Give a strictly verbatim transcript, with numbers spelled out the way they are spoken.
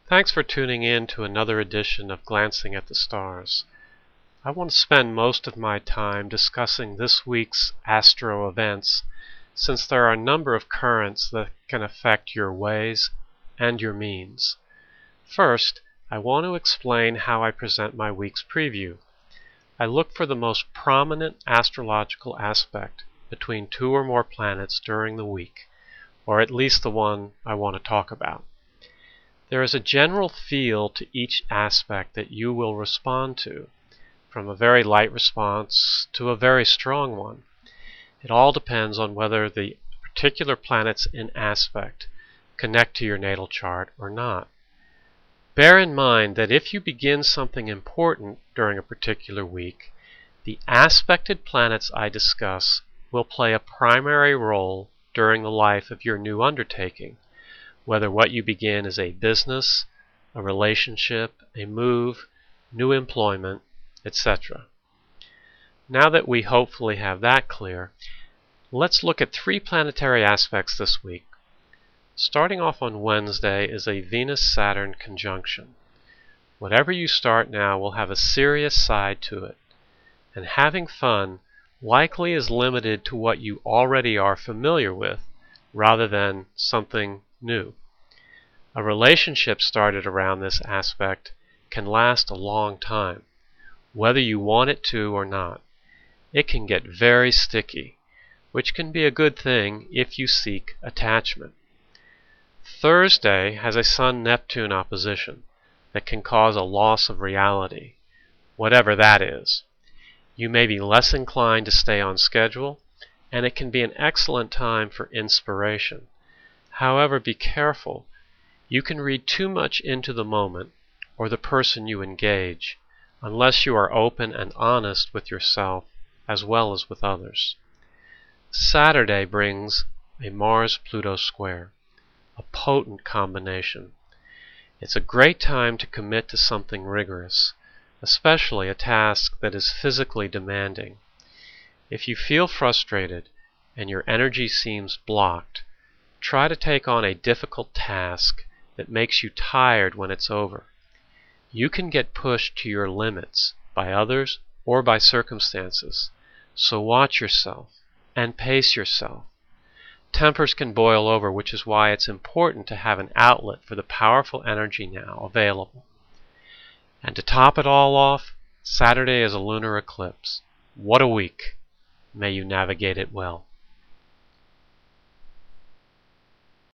Thanks for tuning in to another edition of Glancing at the Stars. I want to spend most of my time discussing this week's astro events, since there are a number of currents that can affect your ways and your means. First, I want to explain how I present my week's preview. I look for the most prominent astrological aspect between two or more planets during the week, or at least the one I want to talk about. There is a general feel to each aspect that you will respond to, from a very light response to a very strong one. It all depends on whether the particular planets in aspect connect to your natal chart or not. Bear in mind that if you begin something important during a particular week, the aspected planets I discuss will play a primary role during the life of your new undertaking, whether what you begin is a business, a relationship, a move, new employment, et cetera. Now that we hopefully have that clear, let's look at three planetary aspects this week. Starting off on Wednesday is a Venus-Saturn conjunction. Whatever you start now will have a serious side to it, and having fun likely is limited to what you already are familiar with, rather than something new. A relationship started around this aspect can last a long time, whether you want it to or not. It can get very sticky, which can be a good thing if you seek attachment. Thursday has a Sun-Neptune opposition that can cause a loss of reality, whatever that is. You may be less inclined to stay on schedule, and it can be an excellent time for inspiration. However, be careful. You can read too much into the moment or the person you engage, unless you are open and honest with yourself as well as with others. Saturday brings a Mars-Pluto square, a potent combination. It's a great time to commit to something rigorous, especially a task that is physically demanding. If you feel frustrated and your energy seems blocked, try to take on a difficult task that makes you tired when it's over. You can get pushed to your limits by others or by circumstances, so watch yourself and pace yourself. Tempers can boil over, which is why it's important to have an outlet for the powerful energy now available. And to top it all off, Saturday is a lunar eclipse. What a week! May you navigate it well.